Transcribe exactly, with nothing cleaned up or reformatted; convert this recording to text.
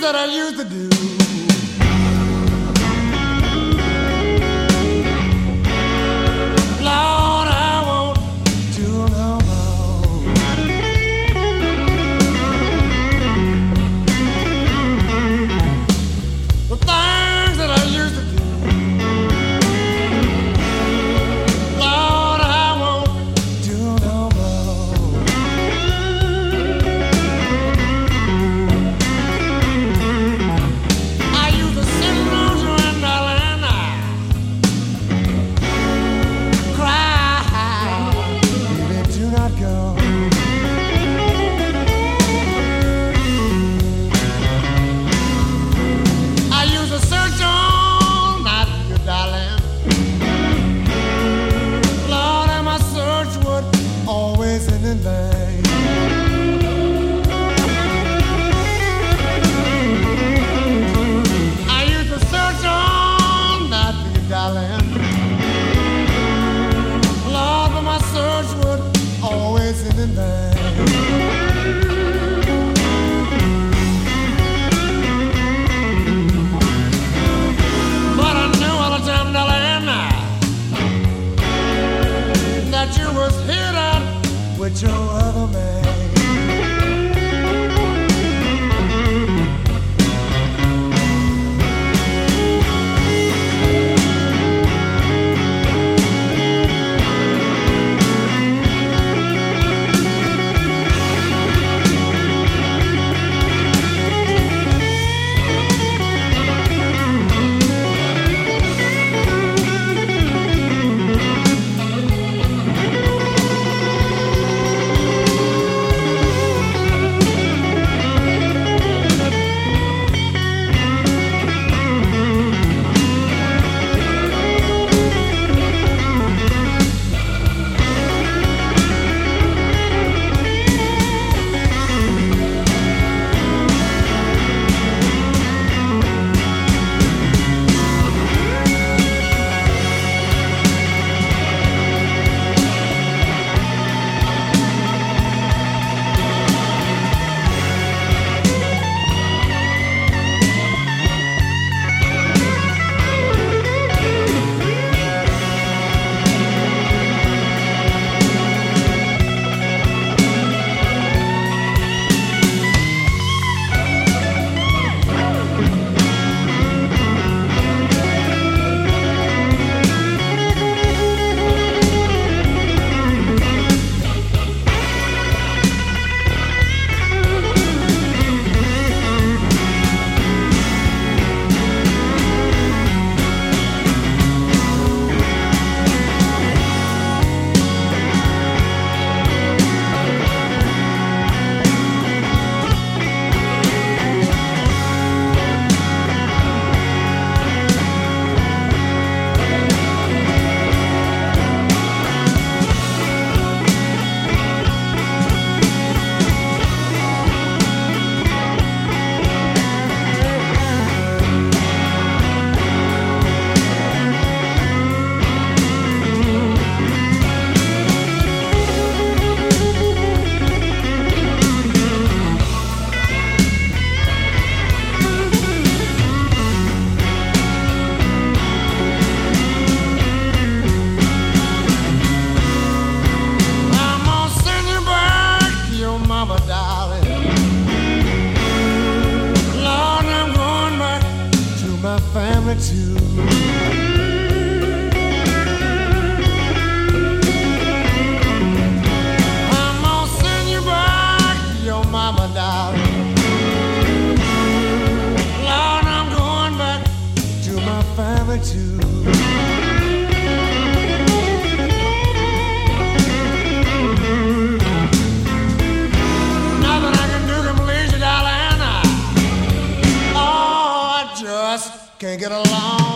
that I used to do. Lord, I won't do no more. The things that I used to do, Lord, I won't do no more. I used to sit around you and darling, cry, baby, do not go. I used to search all night, you darling. Lord, and my search would always end in vain. I used to search all night for you, darling. Lord, but my search would always end in vain. But I knew all the time, darling, that you was hid out with your other man. Family too. I'm gonna send you back to your mama, darling. Lord, I'm going back to my family too. Nothing I can do can please you, darling. Oh, I just can't get along.